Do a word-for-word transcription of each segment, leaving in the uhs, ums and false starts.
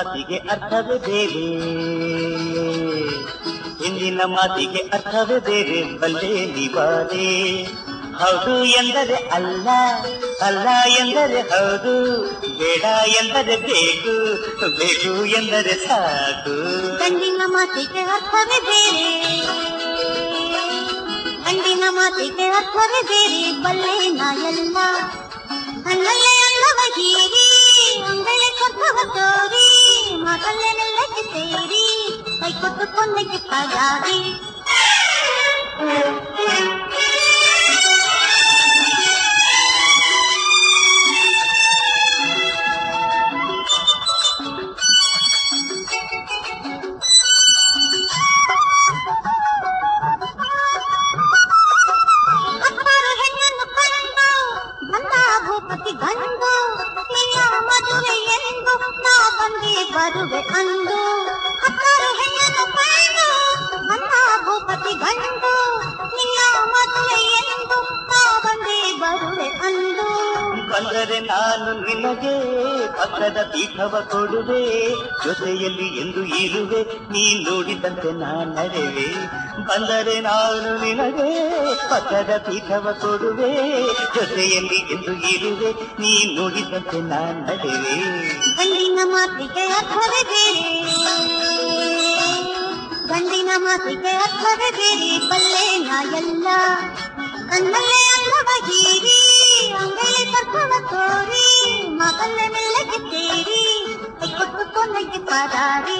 ಮಾತಿಗೆ ಅರ್ಥವೇ ಬೇರೆ, ಹಿಂದಿನ ಮಾತಿಗೆ ಅರ್ಥವೇ ಬೇರೆ, ಬಲ್ಲೆ ನಿವಾರೆ. ಹೌದು ಎಂದರೆ ಅಲ್ಲ, ಅಲ್ಲ ಎಂದರೆ ಹೌದು, ಬೇಡ ಎಂದರೆ ಬೇಕು, ಬೇಕು ಎಂದರೆ ಸಾಕು. ಗಂಡಿನ ಮಾತಿಗೆ ಅರ್ಥವೇ ಬೇರೆ, ಗಂಡಿನ ಮಾತಿಗೆ ಅರ್ಥವೇ ಬೇರೆ, ಬಲ್ಲೆ ನಾಯಲ್ಲ. ಕಣ್ಣಲ್ಲೇ ಅನ್ನವ ಹೀರಿ, ಅಂಗಳೆ ಕೊಟ್ಟವ ತೋರಿ, ಮಾತಲ್ಲೇ ನೆಲ್ಲಕ್ಕೆ ಸೇರಿ, ಕೈ ಕೊಟ್ಟು ಕೊಂದಕ್ಕೆ ಪಗಾರಿ. ಗಂಡು ನಿನ್ನ ಮದುವೆ ಎಂದು ನಾ ಬಂದೆ ಬರುವೆ ಅಂದು, ಹತ್ತಾರು ಹೆಣ್ಣನ್ನು ಕಂಡು ನನ್ನ ಭೂಪತಿ ಗಂಡು, ನಿನ್ನ ಮದುವೆ ಎಂದು ನಾ ಬಂದೆ ಬರುವೆ ಅಂದು. ಬಂದರೆ ನಾನು ನಿನಗೆ ಪಕ್ಕದ ಪೀಠವ ಕೊಡುವೆ, ಜೊತೆಯಲ್ಲಿ ಎಂದು ಇರುವೆ, ನೀ ನೋಡಿದಂತೆ ನಾ ನಡೆವೆ. ಬಂದರೆ ನಾನು ನಿನಗೆ ಪಕ್ಕದ ಪೀಠವ ಕೊಡುವೆ, ಜೊತೆಯಲ್ಲಿ ಎಂದು ಇರುವೆ, ನೀ ನೋಡಿದಂತೆ ನಾ ನಡೆವೆ. ಗಂಡಿನ ಮಾತಿಗೆ ಅರ್ಥವೇ ಬೇರೆ, ಗಂಡಿನ ಮಾತಿಗೆ ಅರ್ಥವೇ ಬೇರೆ, ಬಲ್ಲೆ ನಾಯಲ್ಲ. ಕಣ್ಣಲ್ಲೇ ಅನ್ನವ ಹೀರಿ, ಅಂಗಳೆ ಕರ್ತವ ತೋರಿ, ಮಗಲ್ಲೇ ಮೆಲ್ಲಗೆ ಸೇರಿ, ಕೈ ಕೊಟ್ಟು ಕೊಂದಕ್ಕೆ ಪಗಾರಿ.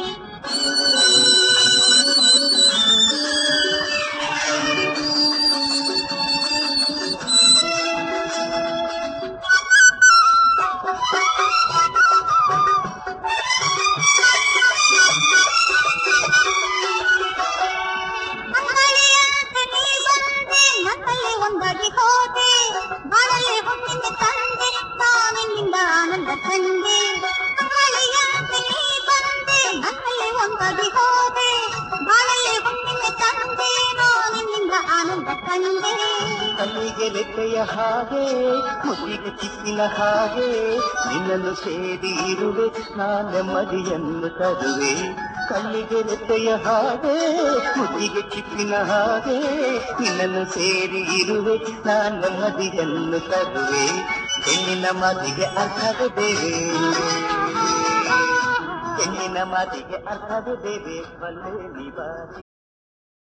ಒಂದಾಗಿ ಹೋದೆ ಬಾಳಲೆ ಹುಟ್ಟಿನ ತಂದೆ, ನಾನಿನ್ನಿಂದ ಆನಂದ ಕಂಡೆ. ಅಂಗಳಿಯಂತೆ ನೀ ಬಂದೆ, ನನ್ನಲ್ಲೇ ಒಂದಾಗಿ ಹೋದೆ ಬಾಳಲೆ ಹುಟ್ಟಿನ ತಂದೆ, ನಾನಿನ್ನಿಂದ ಆನಂದ ಕಂಡೆ. ಕಣ್ಣಿಗೆ ರೆಕ್ಕೆಯ ಹಾಗೆ, ಮುತ್ತಿಗೆ ಚಿಪ್ಪಿನ ಹಾಗೆ, ನಿನ್ನನ್ನು ಸೇರಿ ಇರುವೆ, ನಾ ನೆಮ್ಮದಿಯನ್ನು ತರುವೆ. ಕಣ್ಣಿಗೆ ರೆಕ್ಕೆಯ ಹಾಗೆ, ಮುತ್ತಿಗೆ ಚಿಪ್ಪಿನ ಹಾಗೆ, ನಿನ್ನನ್ನು ಸೇರಿ ಇರುವೆ, ನಾ ನೆಮ್ಮದಿಯನ್ನು ತರುವೆ. ಹೆಣ್ಣಿನ ಮಾತಿಗೆ ಅರ್ಥವೇ ಬೇರೆ, ಹೆಣ್ಣಿನ ಮಾತಿಗೆ ಅರ್ಥವೇ ಬೇರೆ, ಬಲ್ಲೆ ನಿವಾರೆ.